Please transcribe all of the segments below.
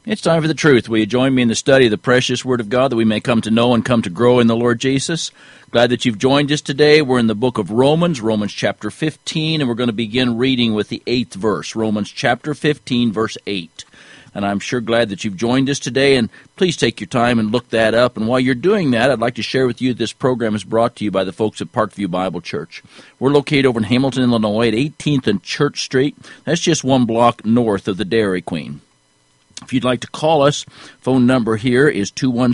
It's time for the truth. Will you join me in the study of the precious Word of God that we may come to know and come to grow in the Lord Jesus? Glad that you've joined us today. We're in the book of Romans chapter 15, and we're going to begin reading with the 8th verse. Romans chapter 15, verse 8. And I'm sure glad that you've joined us today, and please take your time and look that up. And while you're doing that, I'd like to share with you this program is brought to you by the folks at Parkview Bible Church. We're located over in Hamilton, Illinois at 18th and Church Street. That's just one block north of the Dairy Queen. If you'd like to call us, phone number here is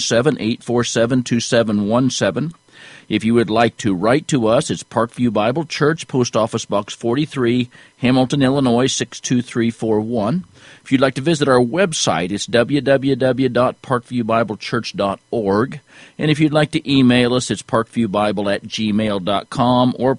217-847-2717. If you would like to write to us, it's Parkview Bible Church, Post Office Box 43, Hamilton, Illinois 62341. If you'd like to visit our website, it's www.parkviewbiblechurch.org. And if you'd like to email us, it's parkviewbible@gmail.com or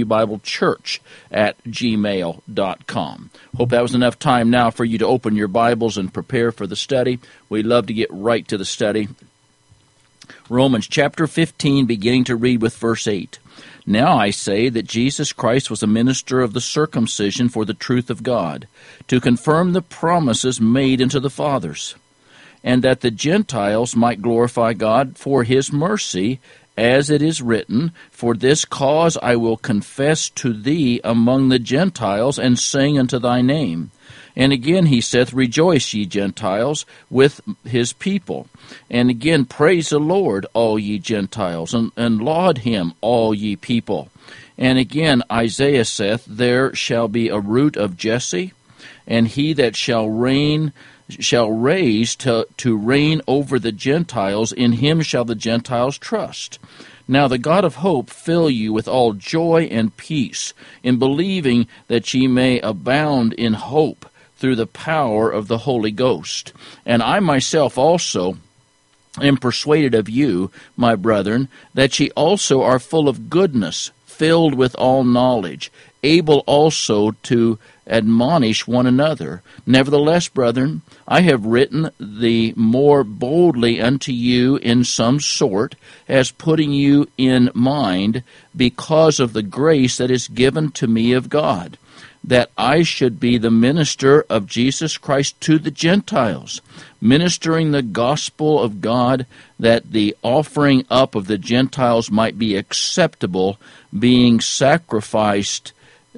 parkviewbiblechurch@gmail.com. Hope that was enough time now for you to open your Bibles and prepare for the study. We'd love to get right to the study. Romans chapter 15, beginning to read with verse 8. Now I say that Jesus Christ was a minister of the circumcision for the truth of God, to confirm the promises made unto the fathers, and that the Gentiles might glorify God for his mercy, as it is written, For this cause I will confess to thee among the Gentiles, and sing unto thy name. And again he saith, Rejoice, ye Gentiles, with his people. And again, praise the Lord, all ye Gentiles, and laud him, all ye people. And again, Isaiah saith, There shall be a root of Jesse, and he that shall raise to reign over the Gentiles, in him shall the Gentiles trust. Now the God of hope fill you with all joy and peace, in believing that ye may abound in hope, through the power of the Holy Ghost. And I myself also am persuaded of you, my brethren, that ye also are full of goodness, filled with all knowledge, able also to admonish one another. Nevertheless, brethren, I have written the more boldly unto you in some sort, as putting you in mind, because of the grace that is given to me of God, that I should be the minister of Jesus Christ to the Gentiles, ministering the gospel of God, that the offering up of the Gentiles might be acceptable, being sanctified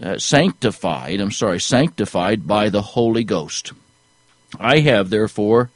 by the Holy Ghost. I have therefore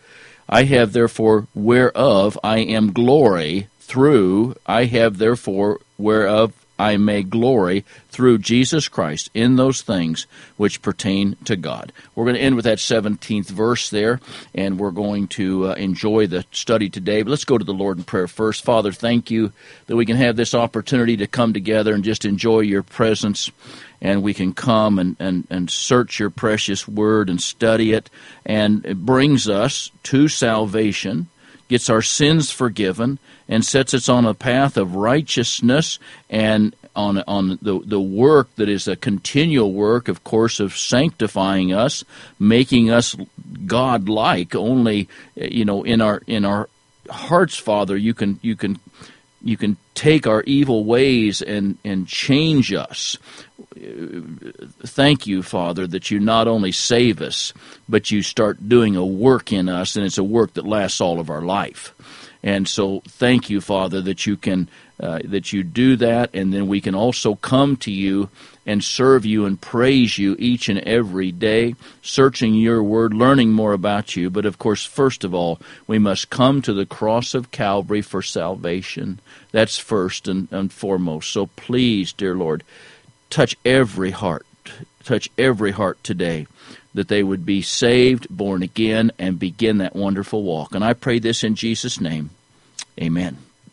whereof I am glory through, whereof I may glory through Jesus Christ in those things which pertain to God. We're going to end with that 17th verse there, and we're going to enjoy the study today. But let's go to the Lord in prayer first. Father, thank you that we can have this opportunity to come together and just enjoy your presence, and we can come and search your precious word and study it, and it brings us to salvation, gets our sins forgiven, and sets us on a path of righteousness, and on the work that is a continual work, of course, of sanctifying us, making us God-like. Only, in our hearts, Father, you can take our evil ways and change us. Thank you, Father, that you not only save us, but you start doing a work in us, and it's a work that lasts all of our life. And so thank you, Father, that you can that you do that, and then we can also come to you and serve you and praise you each and every day, searching your word, learning more about you. But of course, first of all, we must come to the cross of Calvary for salvation. That's first and foremost. So please, dear Lord, touch every heart today, that they would be saved, born again, and begin that wonderful walk. And I pray this in Jesus' name. Amen.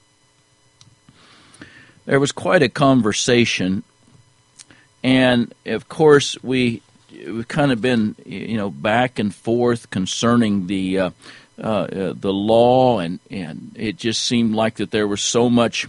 There was quite a conversation, and of course we've kind of been back and forth concerning the law, and it just seemed like that there was so much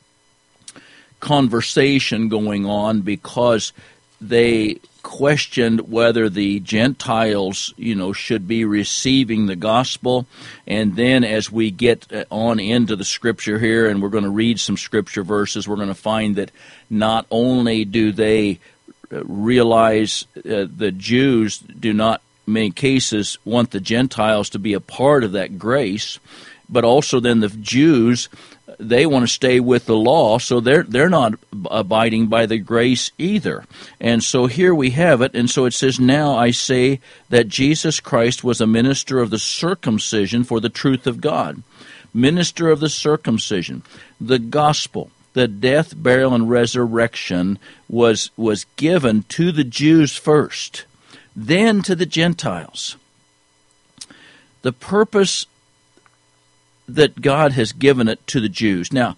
conversation going on because they questioned whether the Gentiles, should be receiving the gospel. And then as we get on into the Scripture here, and we're going to read some Scripture verses, we're going to find that not only do they realize the Jews do not many cases want the Gentiles to be a part of that grace, but also then the Jews, they want to stay with the law, so they're not abiding by the grace either. And so here we have it, and so it says, now I say that Jesus Christ was a minister of the circumcision for the truth of God. Minister of the circumcision. The gospel, the death, burial, and resurrection was given to the Jews first, then to the Gentiles. The purpose that God has given it to the Jews. Now,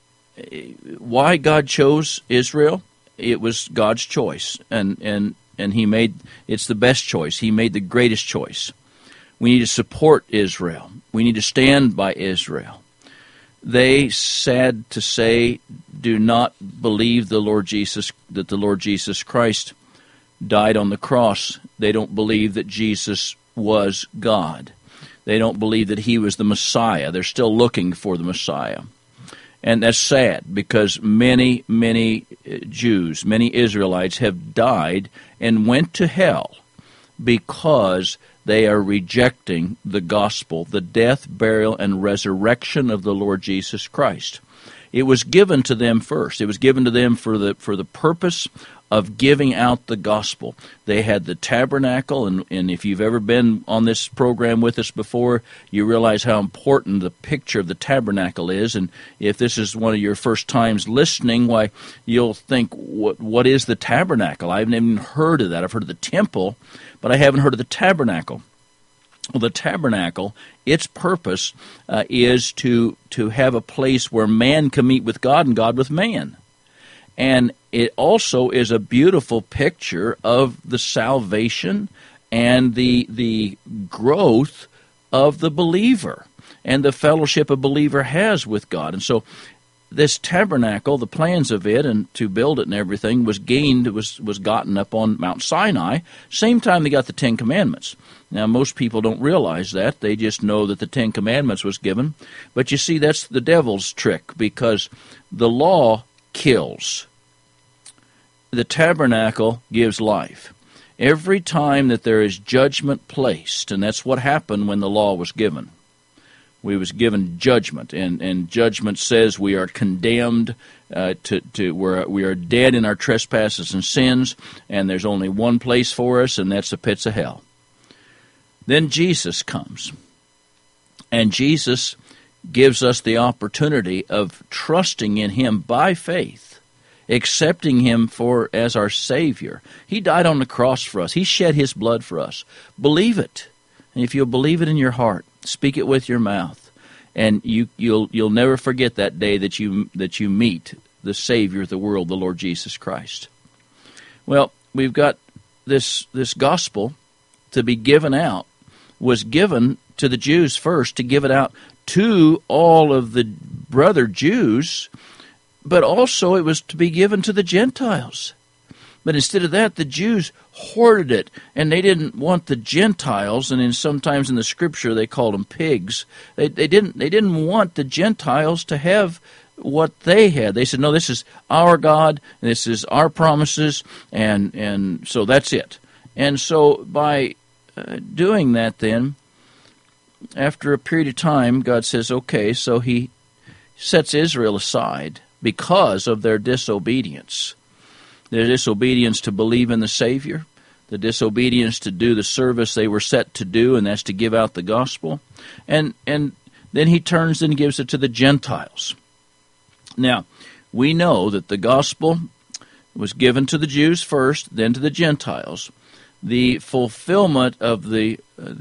why God chose Israel? It was God's choice, and He made it's the best choice. He made the greatest choice. We need to support Israel. We need to stand by Israel. They, sad to say, do not believe that the Lord Jesus Christ died on the cross. They don't believe that Jesus was God. They don't believe that He was the Messiah. They're still looking for the Messiah. And that's sad, because many, many Jews, many Israelites have died and went to hell because they are rejecting the gospel, the death, burial, and resurrection of the Lord Jesus Christ. It was given to them first. It was given to them for the purpose of giving out the gospel. They had the tabernacle, and if you've ever been on this program with us before, you realize how important the picture of the tabernacle is. And if this is one of your first times listening, why, you'll think, what is the tabernacle? I haven't even heard of that. I've heard of the temple, but I haven't heard of the tabernacle. Well, the tabernacle, its purpose is to have a place where man can meet with God and God with man. And it also is a beautiful picture of the salvation and the growth of the believer and the fellowship a believer has with God. And so this tabernacle, the plans of it and to build it and everything was gotten up on Mount Sinai, same time they got the Ten Commandments. Now, most people don't realize that. They just know that the Ten Commandments was given. But you see, that's the devil's trick, because the law kills. The tabernacle gives life. Every time that there is judgment placed, and that's what happened when the law was given. We was given judgment, and judgment says we are condemned we are dead in our trespasses and sins, and there's only one place for us, and that's the pits of hell. Then Jesus comes, and Jesus gives us the opportunity of trusting in Him by faith, accepting Him as our Savior. He died on the cross for us. He shed His blood for us. Believe it. And if you'll believe it in your heart, speak it with your mouth, and you'll never forget that day that you meet the Savior of the world, the Lord Jesus Christ. Well, we've got this gospel to be given out, was given to the Jews first, to give it out to all of the brother Jews, but also it was to be given to the Gentiles. But instead of that, the Jews hoarded it, and they didn't want the Gentiles, and sometimes in the Scripture they called them pigs. They didn't want the Gentiles to have what they had. They said, no, this is our God, and this is our promises, and so that's it. And so by doing that then, after a period of time, God says, okay, so He sets Israel aside because of their disobedience. Their disobedience to believe in the Savior, the disobedience to do the service they were set to do, and that's to give out the gospel. And then He turns and gives it to the Gentiles. Now, we know that the gospel was given to the Jews first, then to the Gentiles. The fulfillment of the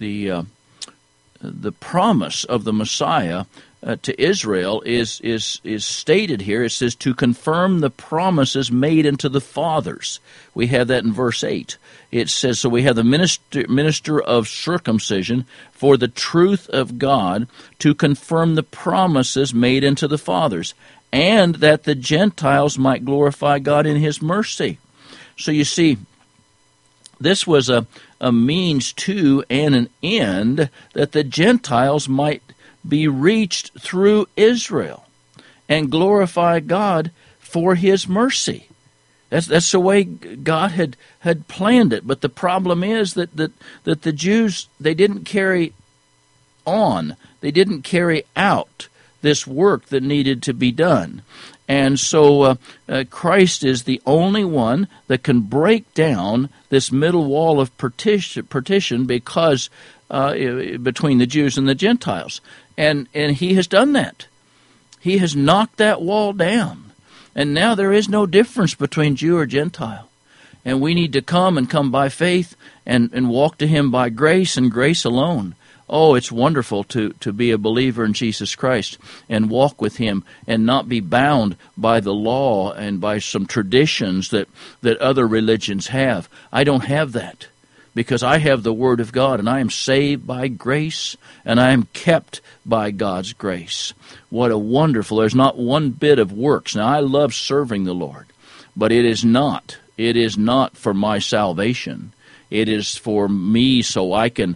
promise of the Messiah to Israel is stated here. It says, to confirm the promises made unto the fathers. We have that in verse 8. It says, so we have the minister of circumcision for the truth of God, to confirm the promises made unto the fathers, and that the Gentiles might glorify God in His mercy. So you see, this was a means to and an end that the Gentiles might be reached through Israel and glorify God for His mercy. That's the way God had planned it. But the problem is that the Jews, they didn't carry on. They didn't carry out this work that needed to be done. And so Christ is the only one that can break down this middle wall of partition because between the Jews and the Gentiles. And he has done that. He has knocked that wall down. And now there is no difference between Jew or Gentile. And we need to come by faith and walk to him by grace and grace alone. Oh, it's wonderful to be a believer in Jesus Christ and walk with him and not be bound by the law and by some traditions that other religions have. I don't have that, because I have the Word of God, and I am saved by grace, and I am kept by God's grace. What a wonderful, there's not one bit of works. Now, I love serving the Lord, but it is not for my salvation. It is for me so I can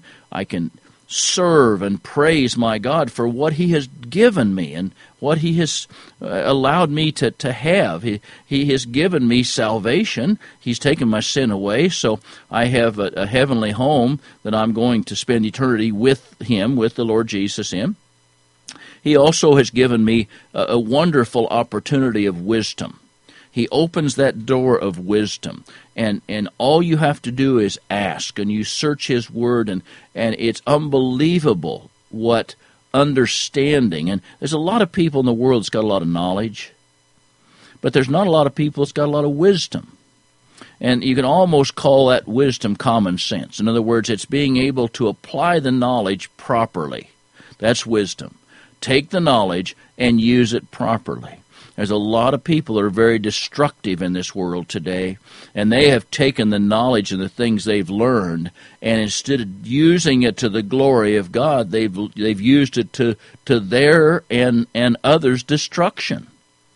serve and praise my God for what he has given me and what he has allowed me to have. He has given me salvation. He's taken my sin away, so I have a heavenly home that I'm going to spend eternity with him, with the Lord Jesus in. He also has given me a wonderful opportunity of wisdom. He opens that door of wisdom, and all you have to do is ask, and you search his word, and it's unbelievable what understanding. And there's a lot of people in the world that's got a lot of knowledge, but there's not a lot of people that's got a lot of wisdom. And you can almost call that wisdom common sense. In other words, it's being able to apply the knowledge properly. That's wisdom. Take the knowledge and use it properly. There's a lot of people that are very destructive in this world today, and they have taken the knowledge and the things they've learned, and instead of using it to the glory of God, they've used it to their and others' destruction.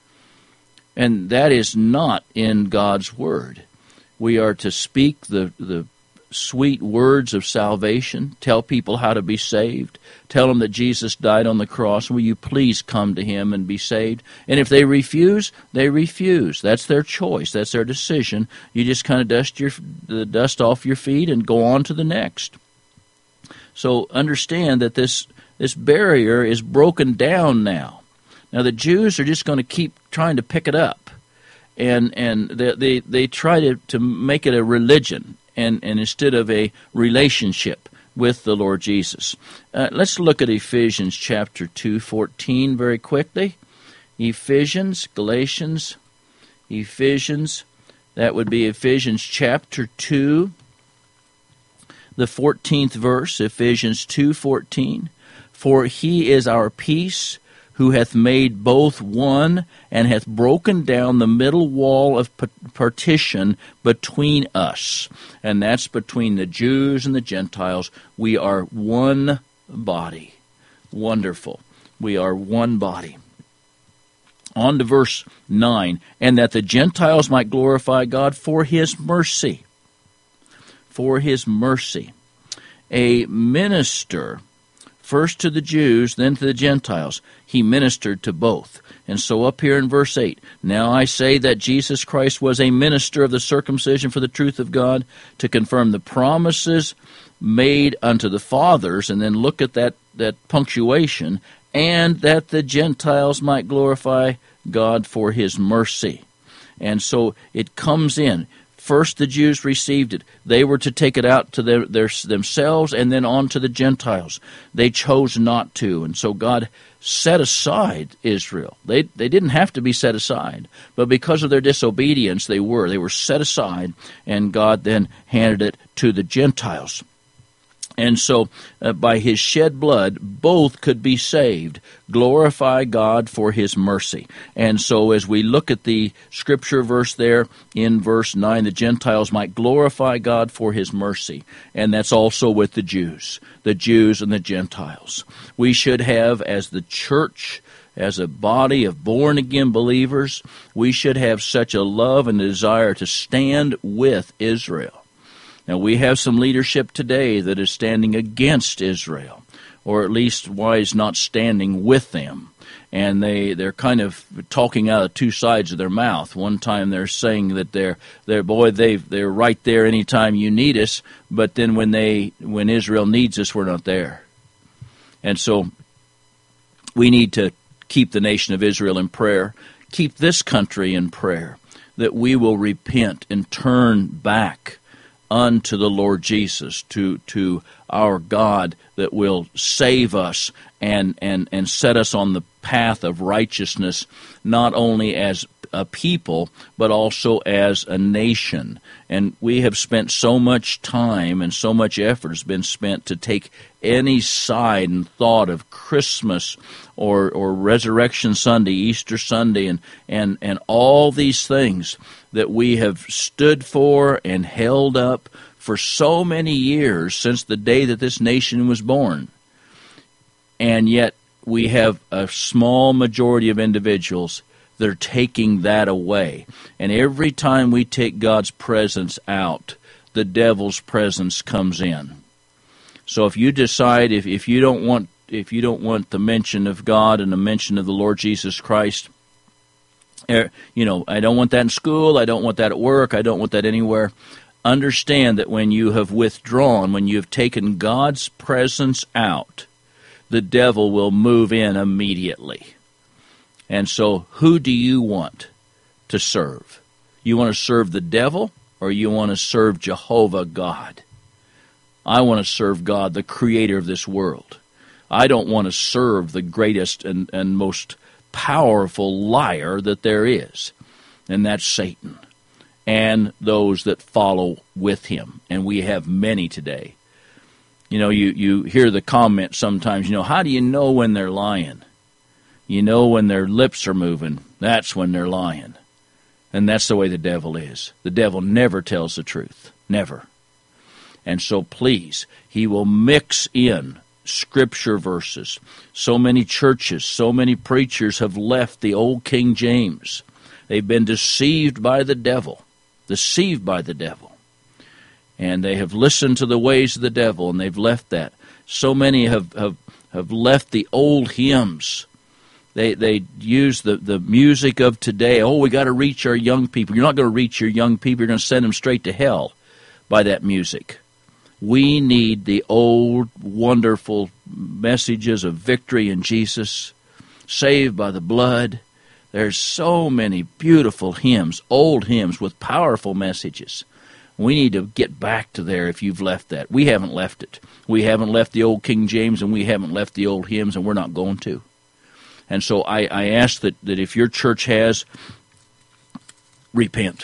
And that is not in God's Word. We are to speak the sweet words of salvation, tell people how to be saved, tell them that Jesus died on the cross. Will you please come to him and be saved? And if they refuse, they refuse. That's their choice. That's their decision. You just kind of dust the dust off your feet and go on to the next. So understand that this barrier is broken down now. Now the Jews are just going to keep trying to pick it up, and they try to make it a religion. And instead of a relationship with the Lord Jesus. Let's look at Ephesians chapter 2:14 very quickly. Galatians, that would be Ephesians chapter 2, the 14th verse, Ephesians 2:14. For he is our peace, who hath made both one, and hath broken down the middle wall of partition between us. And that's between the Jews and the Gentiles. We are one body. Wonderful. We are one body. On to verse 9. And that the Gentiles might glorify God for his mercy. For his mercy. A minister, first to the Jews, then to the Gentiles. He ministered to both. And so up here in verse 8, now I say that Jesus Christ was a minister of the circumcision for the truth of God, to confirm the promises made unto the fathers, and then look at that punctuation, and that the Gentiles might glorify God for his mercy. And so it comes in. First the Jews received it. They were to take it out to themselves and then on to the Gentiles. They chose not to, and so God set aside Israel. They didn't have to be set aside, but because of their disobedience, they were set aside, and God then handed it to the Gentiles. And so, by his shed blood, both could be saved. Glorify God for his mercy. And so, as we look at the scripture verse there in verse 9, the Gentiles might glorify God for his mercy. And that's also with the Jews and the Gentiles. We should have, as the church, as a body of born-again believers, we should have such a love and desire to stand with Israel. Now, we have some leadership today that is standing against Israel, or at least why is not standing with them. and they're kind of talking out of two sides of their mouth. One time they're saying that they're right there anytime you need us, but then when Israel needs us, we're not there. And so we need to keep the nation of Israel in prayer, keep this country in prayer, that we will repent and turn back unto the Lord Jesus, to our God that will save us and set us on the path of righteousness, not only as a people, but also as a nation. And we have spent so much time and so much effort has been spent to take any side and thought of Christmas or Resurrection Sunday, Easter Sunday, and all these things that we have stood for and held up for so many years since the day that this nation was born. And yet we have a small majority of individuals that are taking that away. And every time we take God's presence out, the devil's presence comes in. So if you decide, if you don't want the mention of God and the mention of the Lord Jesus Christ, I don't want that in school, I don't want that at work, I don't want that anywhere. Understand that when you have withdrawn, when you have taken God's presence out, the devil will move in immediately. And so, who do you want to serve? You want to serve the devil, or you want to serve Jehovah God? I want to serve God, the creator of this world. I don't want to serve the greatest and most powerful liar that there is, and that's Satan, and those that follow with him. And we have many today. You hear the comment sometimes, how do you know when they're lying? You know when their lips are moving, that's when they're lying. And that's the way the devil is. The devil never tells the truth. Never. And so please, he will mix in Scripture verses. So many churches, so many preachers have left the old King James. They've been deceived by the devil. Deceived by the devil. And they have listened to the ways of the devil, and they've left that. So many have left the old hymns. They use the music of today. Oh, we got to reach our young people. You're not going to reach your young people. You're going to send them straight to hell by that music. We need the old, wonderful messages of victory in Jesus, saved by the blood. There's so many beautiful hymns, old hymns with powerful messages. We need to get back to there if you've left that. We haven't left it. We haven't left the old King James, and we haven't left the old hymns, and we're not going to. And so I ask that if your church has, repent.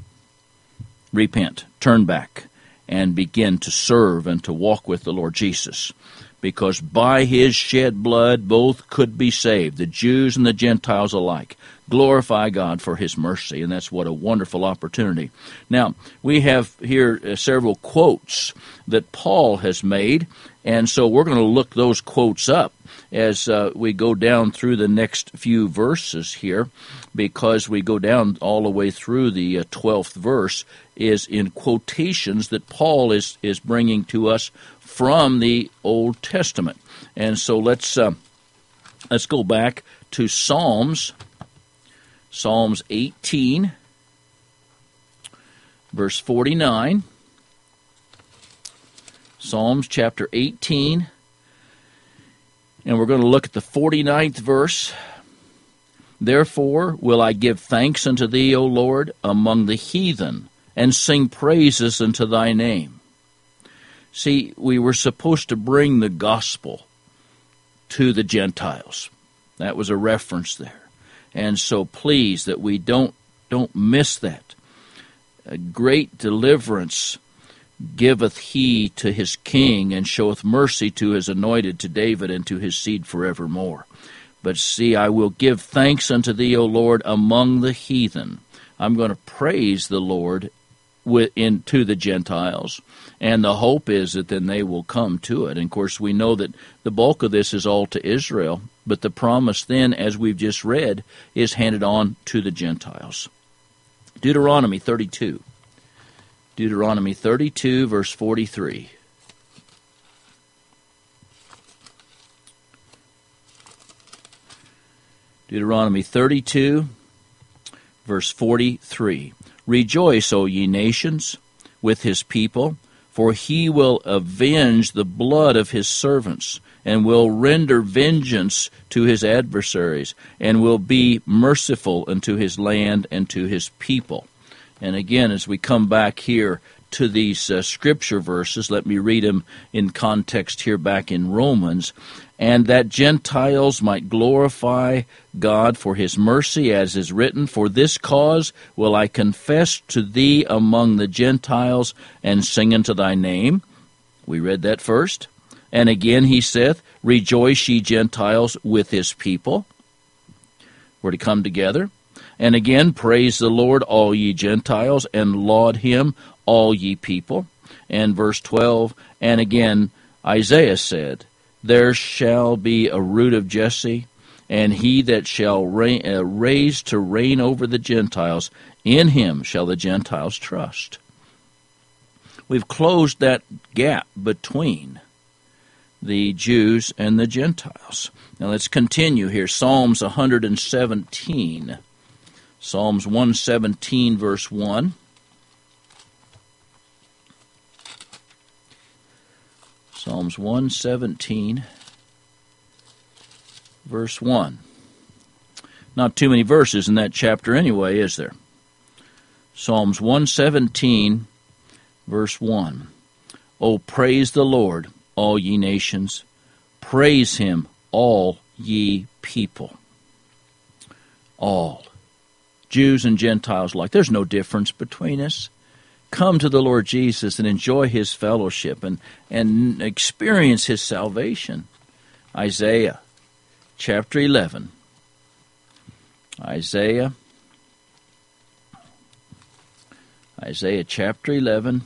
Repent. Turn back and begin to serve and to walk with the Lord Jesus. Because by his shed blood both could be saved, the Jews and the Gentiles alike. Glorify God for his mercy, and that's what a wonderful opportunity. Now, we have here several quotes that Paul has made, and so we're going to look those quotes up as we go down through the next few verses here, because we go down all the way through the 12th verse is in quotations that Paul is bringing to us from the Old Testament. And so let's go back to Psalms 18, verse 49. Psalms chapter 18, and we're going to look at the 49th verse. Therefore will I give thanks unto thee, O Lord, among the heathen, and sing praises unto thy name. See, we were supposed to bring the gospel to the Gentiles. That was a reference there. And so please, that we don't miss that. A great deliverance giveth he to his king, and showeth mercy to his anointed, to David, and to his seed forevermore. But see, I will give thanks unto thee, O Lord, among the heathen. I'm going to praise the Lord to the Gentiles, and the hope is that then they will come to it. And of course, we know that the bulk of this is all to Israel, but the promise then, as we've just read, is handed on to the Gentiles. Deuteronomy 32. Deuteronomy 32, verse 43. Deuteronomy 32, verse 43. Rejoice, O ye nations, with his people, for he will avenge the blood of his servants, and will render vengeance to his adversaries, and will be merciful unto his land and to his people. And again, as we come back here to these scripture verses, let me read them in context here back in Romans. And that Gentiles might glorify God for his mercy, as is written, for this cause will I confess to thee among the Gentiles, and sing unto thy name. We read that first. And again he saith, rejoice ye Gentiles with his people. We're to come together. And again, praise the Lord, all ye Gentiles, and laud him, all ye people. And verse 12, and again Isaiah said, there shall be a root of Jesse, and he that shall raise to reign over the Gentiles, in him shall the Gentiles trust. We've closed that gap between the Jews and the Gentiles. Now let's continue here. Psalms 117. Psalms 117, verse 1. Psalms 117, verse 1. Not too many verses in that chapter anyway, is there? Psalms 117, verse 1. O praise the Lord, all ye nations. Praise him, all ye people. All. Jews and Gentiles alike. There's no difference between us. Come to the Lord Jesus and enjoy his fellowship and experience his salvation. Isaiah chapter 11. Isaiah chapter 11.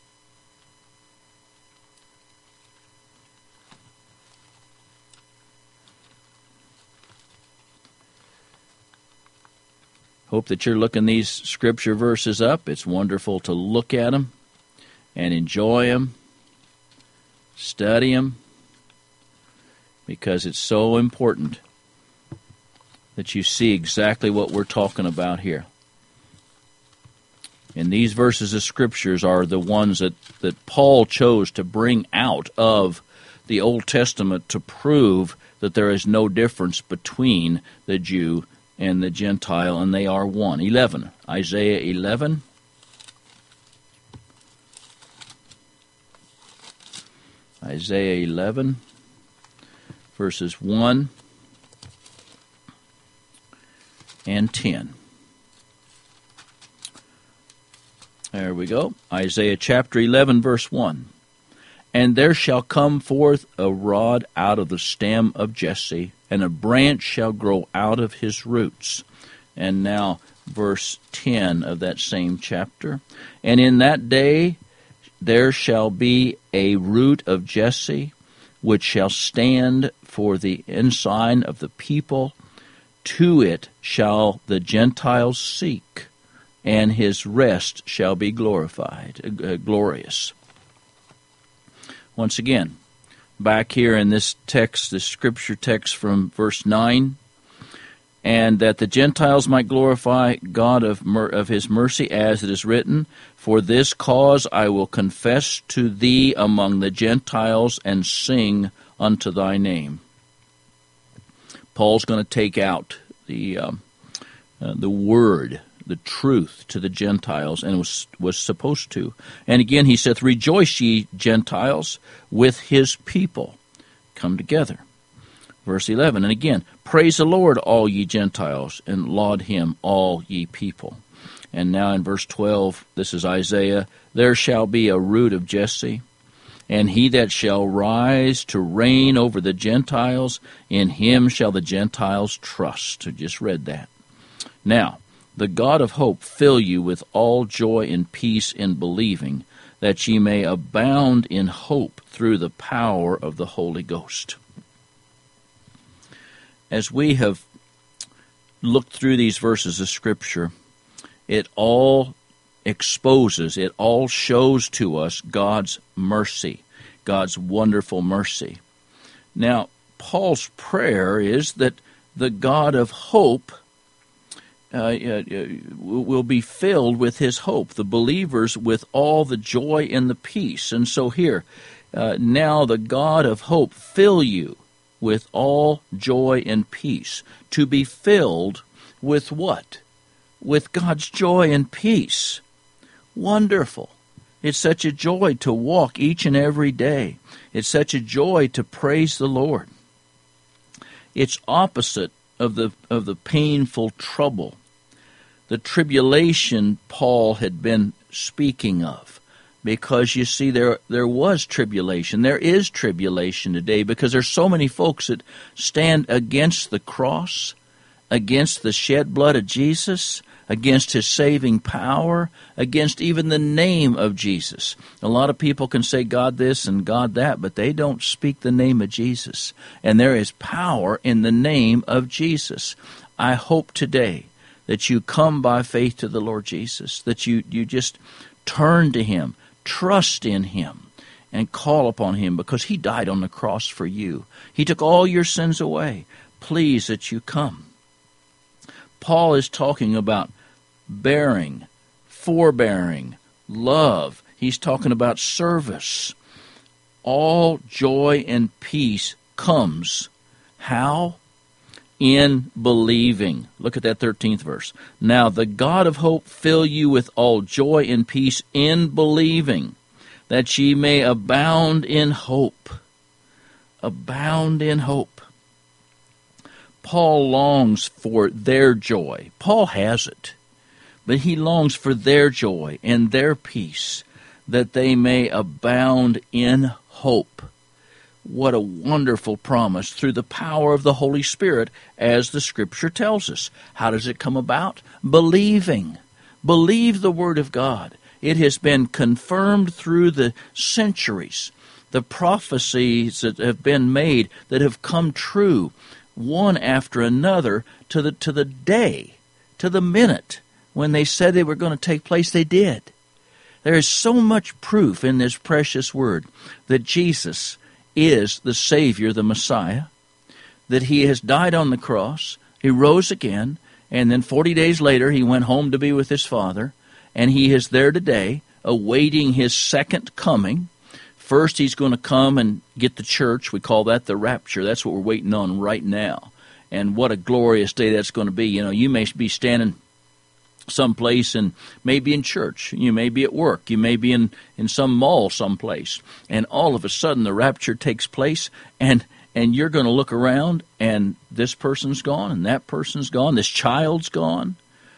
Hope that you're looking these scripture verses up. It's wonderful to look at them and enjoy them, study them, because it's so important that you see exactly what we're talking about here. And these verses of scriptures are the ones that Paul chose to bring out of the Old Testament to prove that there is no difference between the Jew and the Gentile, and they are one. 11. Isaiah 11. Isaiah 11, verses 1 and 10. There we go. Isaiah chapter 11, verse 1. And there shall come forth a rod out of the stem of Jesse, and a branch shall grow out of his roots. And now verse 10 of that same chapter. And in that day there shall be a root of Jesse, which shall stand for the ensign of the people. To it shall the Gentiles seek, and his rest shall be glorious. Once again, back here in this text, this scripture text from verse 9, and that the Gentiles might glorify God of his mercy, as it is written, for this cause I will confess to thee among the Gentiles, and sing unto thy name. Paul's going to take out the word, the truth to the Gentiles, and was supposed to. And again he saith, rejoice ye Gentiles with his people. Come together. Verse 11, and again, praise the Lord, all ye Gentiles, and laud him, all ye people. And now in verse 12, this is Isaiah, there shall be a root of Jesse, and he that shall rise to reign over the Gentiles, in him shall the Gentiles trust. I just read that. Now, the God of hope fill you with all joy and peace in believing, that ye may abound in hope through the power of the Holy Ghost. As we have looked through these verses of Scripture, it all exposes, it all shows to us God's mercy, God's wonderful mercy. Now, Paul's prayer is that the God of hope will be filled with his hope, the believers with all the joy and the peace. And so here, now the God of hope fill you with all joy and peace. To be filled with what? With God's joy and peace. Wonderful. It's such a joy to walk each and every day. It's such a joy to praise the Lord. It's opposite of the painful trouble, the tribulation Paul had been speaking of. Because you see, there was tribulation. There is tribulation today because there's so many folks that stand against the cross, against the shed blood of Jesus, against his saving power, against even the name of Jesus. A lot of people can say God this and God that, but they don't speak the name of Jesus. And there is power in the name of Jesus. I hope today that you come by faith to the Lord Jesus, that you just turn to him, trust in him, and call upon him because he died on the cross for you. He took all your sins away. Please that you come. Paul is talking about bearing, forbearing, love. He's talking about service. All joy and peace comes. How? In believing. Look at that 13th verse. Now the God of hope fill you with all joy and peace in believing, that ye may abound in hope. Abound in hope. Paul longs for their joy. Paul has it. But he longs for their joy and their peace, that they may abound in hope. What a wonderful promise through the power of the Holy Spirit, as the Scripture tells us. How does it come about? Believing. Believe the Word of God. It has been confirmed through the centuries. The prophecies that have been made that have come true, one after another, to the day, to the minute. When they said they were going to take place, they did. There is so much proof in this precious Word that Jesus is the Savior, the Messiah, that he has died on the cross, he rose again, and then 40 days later he went home to be with his Father, and he is there today awaiting his second coming. First he's going to come and get the church. We call that the rapture. That's what we're waiting on right now. And what a glorious day that's going to be. You know, you may be standing someplace and maybe in church, you may be at work, you may be in some mall someplace, and all of a sudden the rapture takes place, and you're going to look around and this person's gone and that person's gone, this child's gone.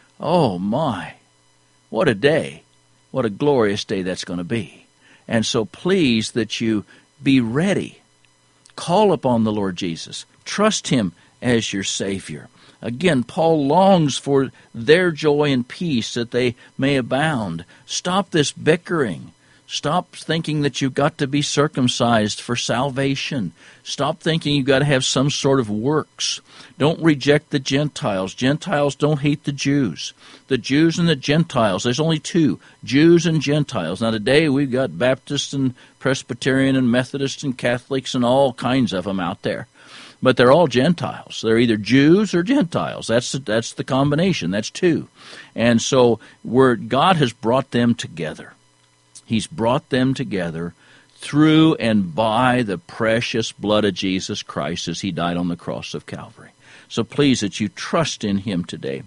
Oh my, what a day, what a glorious day that's going to be. And so please that you be ready, call upon the Lord Jesus, trust him as your Savior. Again, Paul longs for their joy and peace that they may abound. Stop this bickering. Stop thinking that you've got to be circumcised for salvation. Stop thinking you've got to have some sort of works. Don't reject the Gentiles. Gentiles don't hate the Jews. The Jews and the Gentiles, there's only two, Jews and Gentiles. Now today we've got Baptist and Presbyterian and Methodist and Catholics and all kinds of them out there. But they're all Gentiles. They're either Jews or Gentiles. That's the combination. That's two. And so God has brought them together. He's brought them together through and by the precious blood of Jesus Christ as he died on the cross of Calvary. So please that you trust in him today.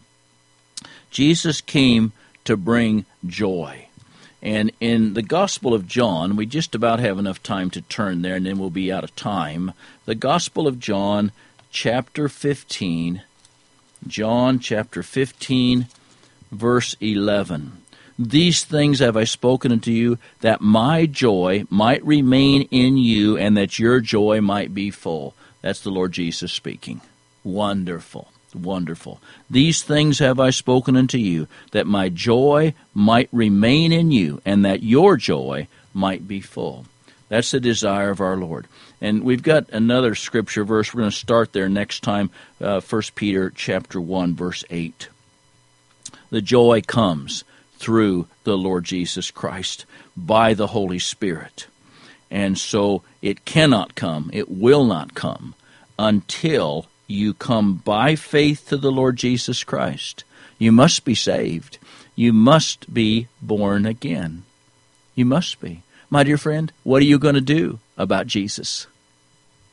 Jesus came to bring joy. And in the Gospel of John, we just about have enough time to turn there, and then we'll be out of time. The Gospel of John, chapter 15, John chapter 15, verse 11. These things have I spoken unto you, that my joy might remain in you, and that your joy might be full. That's the Lord Jesus speaking. Wonderful. Wonderful. These things have I spoken unto you, that my joy might remain in you, and that your joy might be full. That's the desire of our Lord. And we've got another scripture verse. We're going to start there next time, 1 Peter chapter 1, verse 8. The joy comes through the Lord Jesus Christ by the Holy Spirit. And so it cannot come, it will not come, until you come by faith to the Lord Jesus Christ. You must be saved. You must be born again. You must be. My dear friend, what are you going to do about Jesus?